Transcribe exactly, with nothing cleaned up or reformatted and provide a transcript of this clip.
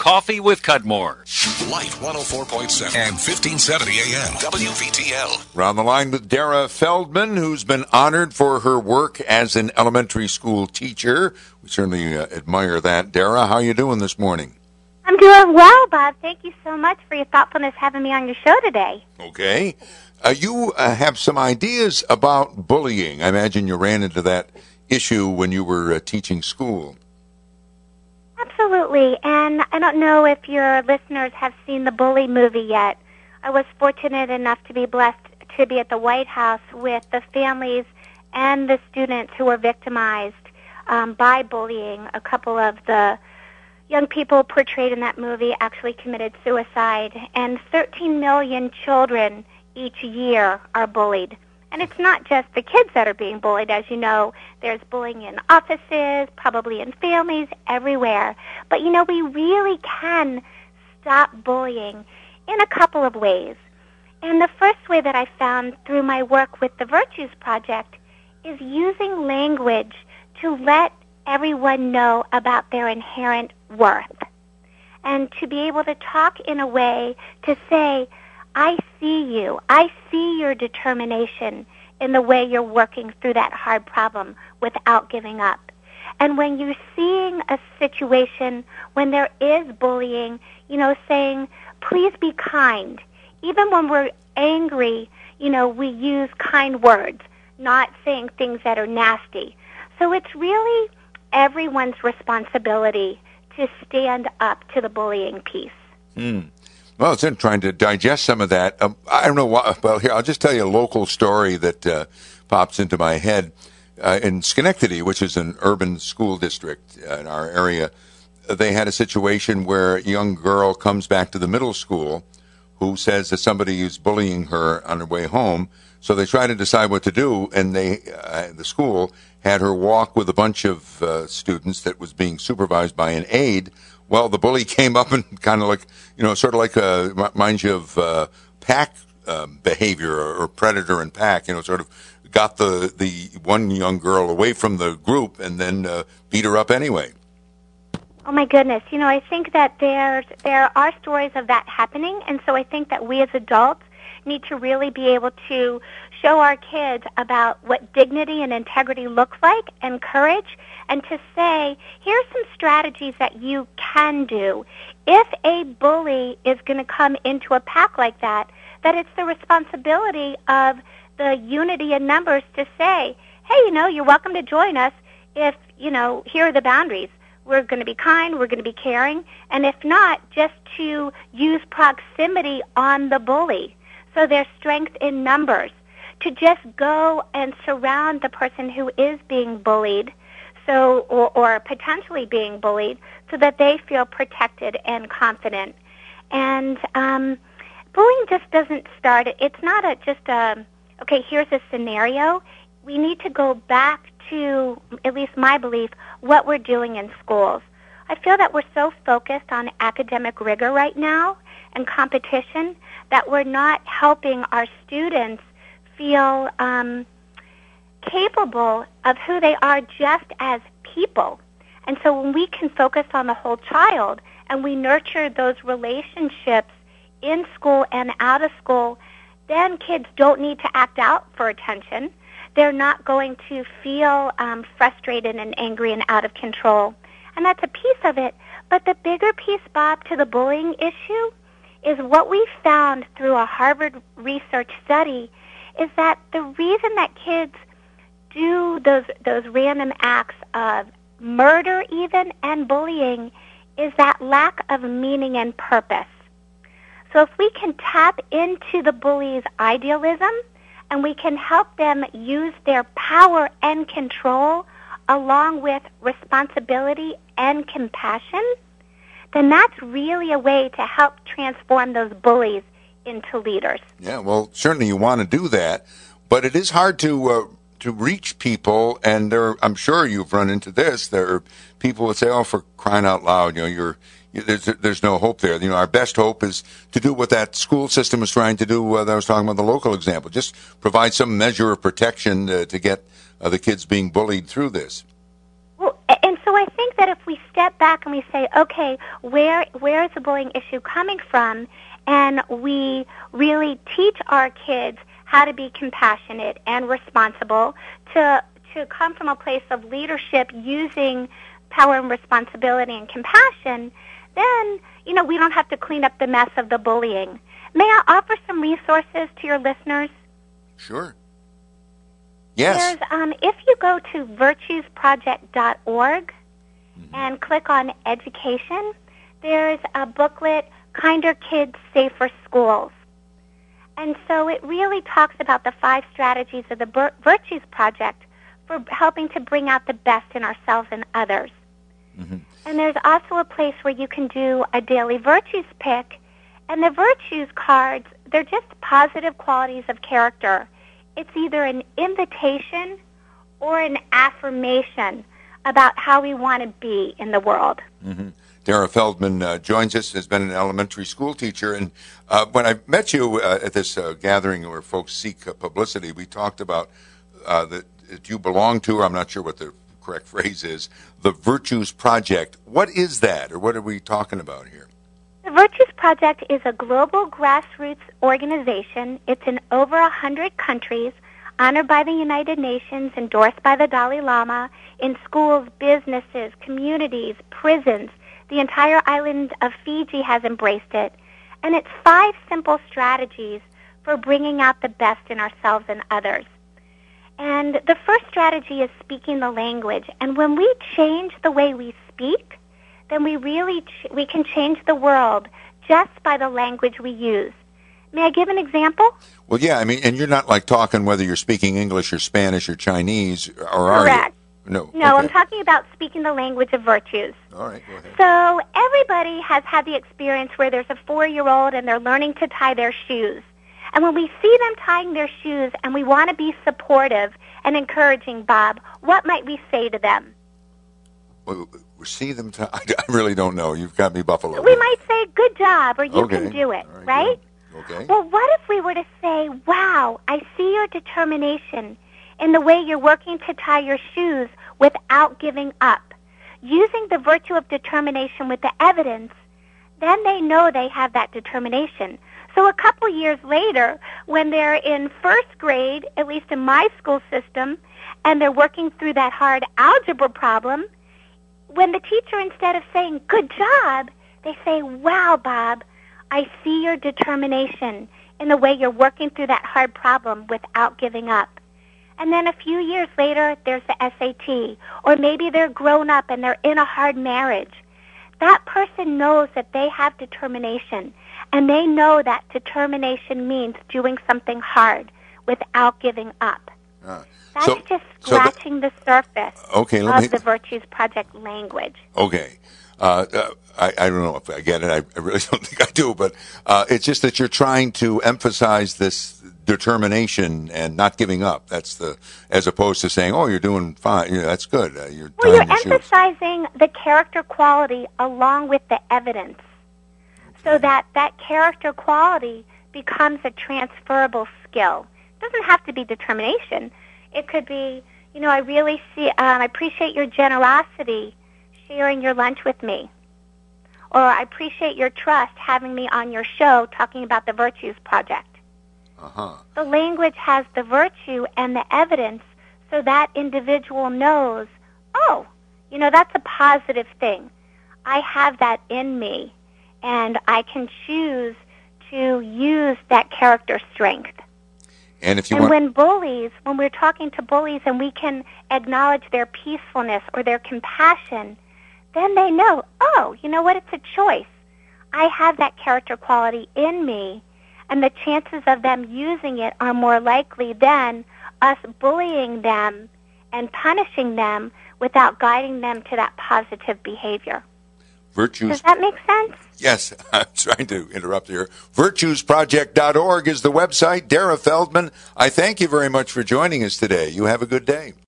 Coffee with Cudmore. Light one oh four point seven and fifteen seventy A M W V T L. We're on the line with Dara Feldman, who's been honored for her work as an elementary school teacher. We certainly uh, admire that. Dara, how are you doing this morning? I'm doing well, Bob. Thank you so much for your thoughtfulness having me on your show today. Okay. Uh, you uh, have some ideas about bullying. I imagine you ran into that issue when you were uh, teaching school. Absolutely. And I don't know if your listeners have seen the Bully movie yet. I was fortunate enough to be blessed to be at the White House with the families and the students who were victimized um, by bullying. A couple of the young people portrayed in that movie actually committed suicide, and thirteen million children each year are bullied. And it's not just the kids that are being bullied. As you know, there's bullying in offices, probably in families, everywhere. But, you know, we really can stop bullying in a couple of ways. And the first way that I found through my work with the Virtues Project is using language to let everyone know about their inherent worth. And to be able to talk in a way to say, I see you. I see your determination in the way you're working through that hard problem without giving up. And when you're seeing a situation when there is bullying, you know, saying, please be kind. Even when we're angry, you know, we use kind words, not saying things that are nasty. So it's really everyone's responsibility to stand up to the bullying piece. Hmm. Well, it's in trying to digest some of that. Um, I don't know why. Well, here, I'll just tell you a local story that uh, pops into my head. Uh, in Schenectady, which is an urban school district uh, in our area, they had a situation where a young girl comes back to the middle school who says that somebody is bullying her on her way home. So they try to decide what to do, and they, uh, the school had her walk with a bunch of uh, students that was being supervised by an aide. Well, the bully came up and kind of like, you know, sort of like, uh, reminds you of uh, pack uh, behavior or, or predator and pack, you know, sort of got the, the one young girl away from the group and then uh, beat her up anyway. Oh, my goodness. You know, I think that there's, there are stories of that happening, and so I think that we as adults need to really be able to show our kids about what dignity and integrity looks like and courage, and to say, here's some strategies that you can do. If a bully is going to come into a pack like that, that it's the responsibility of the unity in numbers to say, hey, you know, you're welcome to join us if, you know, here are the boundaries. We're going to be kind, we're going to be caring, and if not, just to use proximity on the bully. So there's strength in numbers. To just go and surround the person who is being bullied, so or, or potentially being bullied, so that they feel protected and confident. And um, bullying just doesn't start. It's not a, just a, okay, here's a scenario. We need to go back to, at least my belief, what we're doing in schools. I feel that we're so focused on academic rigor right now and competition that we're not helping our students feel um, capable of who they are just as people. And so when we can focus on the whole child and we nurture those relationships in school and out of school, then kids don't need to act out for attention. They're not going to feel um, frustrated and angry and out of control. And that's a piece of it. But the bigger piece, Bob, to the bullying issue is what we found through a Harvard research study is that the reason that kids do those those random acts of murder even and bullying is that lack of meaning and purpose. So if we can tap into the bully's idealism and we can help them use their power and control along with responsibility and compassion, then that's really a way to help transform those bullies into leaders. Yeah, well, certainly you want to do that, but it is hard to uh, to reach people, and there, I'm sure you've run into this. There are people that say, "Oh, for crying out loud, you know, you're there's there's no hope there." You know, our best hope is to do what that school system is trying to do. Uh, that I was talking about the local example, just provide some measure of protection uh, to get uh, the kids being bullied through this. Well, and so I think that if we step back and we say, okay, where where is the bullying issue coming from, and we really teach our kids how to be compassionate and responsible, to to come from a place of leadership using power and responsibility and compassion, then, you know, we don't have to clean up the mess of the bullying. May I offer some resources to your listeners? Sure. Yes. There's, um, if you go to virtues project dot org mm-hmm. and click on education, there's a booklet, Kinder Kids, Safer Schools. And so it really talks about the five strategies of the Vir- Virtues Project for helping to bring out the best in ourselves and others. Mm-hmm. And there's also a place where you can do a daily virtues pick. And the virtues cards, they're just positive qualities of character. It's either an invitation or an affirmation about how we want to be in the world. Mm-hmm. Dara Feldman uh, joins us, has been an elementary school teacher. And uh, when I met you uh, at this uh, gathering where folks seek uh, publicity, we talked about uh, that, that you belong to, I'm not sure what the correct phrase is, the Virtues Project. What is that, or what are we talking about here? The Virtues Project is a global grassroots organization. It's in over one hundred countries, honored by the United Nations, endorsed by the Dalai Lama, in schools, businesses, communities, prisons. The entire island of Fiji has embraced it. And it's five simple strategies for bringing out the best in ourselves and others. And the first strategy is speaking the language. And when we change the way we speak, then we really ch- we can change the world just by the language we use. May I give an example? Well, yeah, I mean, and you're not like talking whether you're speaking English or Spanish or Chinese, or are Correct. you? No. No, okay. I'm talking about speaking the language of virtues. All right, go ahead. So everybody has had the experience where there's a four-year-old and they're learning to tie their shoes. And when we see them tying their shoes and we want to be supportive and encouraging, Bob, what might we say to them? Well, see them. T- I really don't know. You've got me buffaloed. We might say, good job, or you okay. can do it, right? right? Okay. Well, what if we were to say, wow, I see your determination in the way you're working to tie your shoes without giving up. Using the virtue of determination with the evidence, then they know they have that determination. So a couple years later, when they're in first grade, at least in my school system, and they're working through that hard algebra problem, when the teacher, instead of saying, good job, they say, wow, Bob, I see your determination in the way you're working through that hard problem without giving up. And then a few years later, there's the S A T. Or maybe they're grown up and they're in a hard marriage. That person knows that they have determination. And they know that determination means doing something hard without giving up. Uh, That's so, just so scratching the, the surface okay, let of me, the Virtues Project language. Okay. Uh, uh, I, I don't know if I get it. I, I really don't think I do. But uh, it's just that you're trying to emphasize this determination and not giving up. That's the, as opposed to saying, "Oh, you're doing fine. You know, that's good." Uh, you're well, you're your emphasizing shoes. the character quality along with the evidence, okay. so that that character quality becomes a transferable skill. It doesn't have to be determination. It could be, you know, I really see, um, I appreciate your generosity sharing your lunch with me. Or I appreciate your trust having me on your show talking about the Virtues Project. Uh-huh. The language has the virtue and the evidence so that individual knows, oh, you know, that's a positive thing. I have that in me, and I can choose to use that character strength. And if you and want, when bullies, when we're talking to bullies and we can acknowledge their peacefulness or their compassion, then they know, oh, you know what, it's a choice. I have that character quality in me, and the chances of them using it are more likely than us bullying them and punishing them without guiding them to that positive behavior. Virtues. Does that make sense? Yes, I'm trying to interrupt here. virtues project dot org is the website. Dara Feldman, I thank you very much for joining us today. You have a good day.